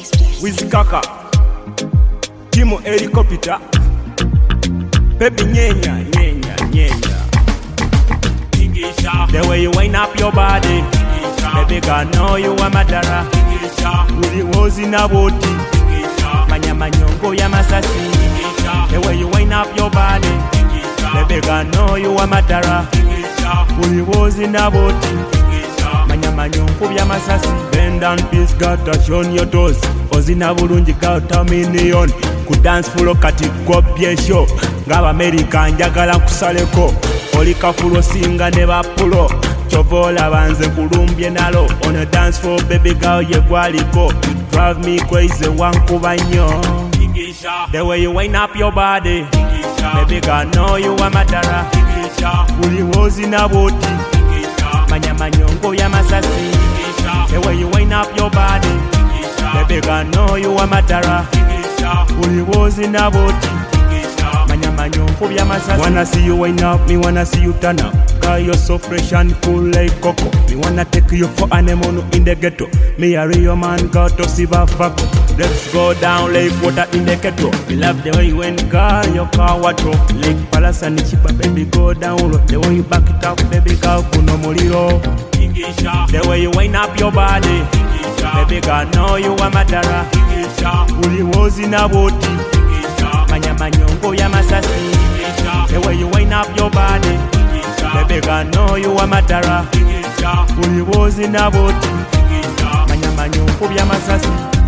Wizkaka Timo Helicopter Baby nyenya nyenya nyenya Ingisha. The way you wind up your body Ingisha. Baby girl know you are madara Ingisha. Uli wozi na boti Ingisha. Manyama nyongo ya masasi Ingisha. The way you wind up your body Ingisha. Baby girl know you are madara Ingisha. Uli wozi na boti Ingisha. Manyama nyongo ya masasi Bend down please girl touch on your toes Ozina bulungi girl tell me neon Ku dance floor kati kwa byesho Ngaba America njagala kusaleko Oli kafulo singa ne bapulo Chovola banze kulumbye nalo On a dance floor baby girl ye gwaliko You drive me crazy wankuba nnyo Ingisha. The way you wind up your body Ingisha. Baby girl know you are madara Ingisha. Uli wozi na boti Ingisha. Manyama nyongo ya masasi Ingisha. The way you wind up your body Ingisha. Baby girl know you are madara Ingisha. Uli wozi na boti Ingisha. Manyama nyongo ya masasi Wanna see you wind up, me wanna see you turn up Girl you're so fresh and cool like cocoa Me wanna take you for anemone in the ghetto Me a real man, girl to see bafako Let's go down like water in the kettle Me love the way you went, girl, your car water Like Palace and Chipa, baby go down low The way you back it up, baby girl, kuno muliro Ingisha. The way you wind up your body Ingisha. Baby girl, know you are madara Ingisha. Uli wozi na boti Ingisha. Manyama nyongo ya masasi Ingisha. The way you wind up your body Ingisha. Baby girl, know you are madara Ingisha. Uli wozi na boti Ingisha. Manyama nyongo ya masasi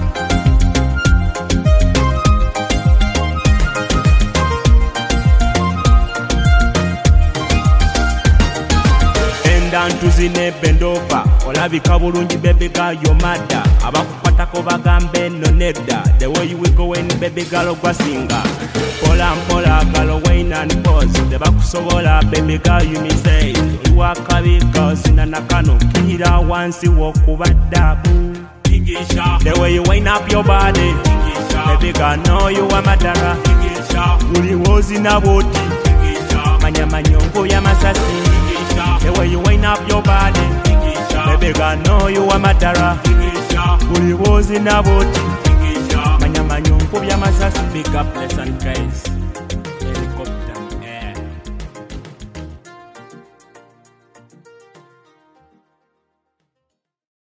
Down to zine bend over Olabika bulungi baby girl you're madda Abakukwatako bagambe no nedda The way you will go in baby girl ogwasinga Pola mpola girl wine and pause Tebakusobola baby girl you me say Iwakabi girl sina nakano Kihira wansi wokubaddabu Ingisha. The way you wind up your body Ingisha. Baby girl know you are madara Ingisha. Uli wozi na boti Ingisha. Manyama nyongo ya masasi Ingisha. The way you wind up your body Ingisha. Baby girl know you are madara Ingisha. Uli wozi na boti Ingisha. Manyama nyongo ya masasi Big up the sun guys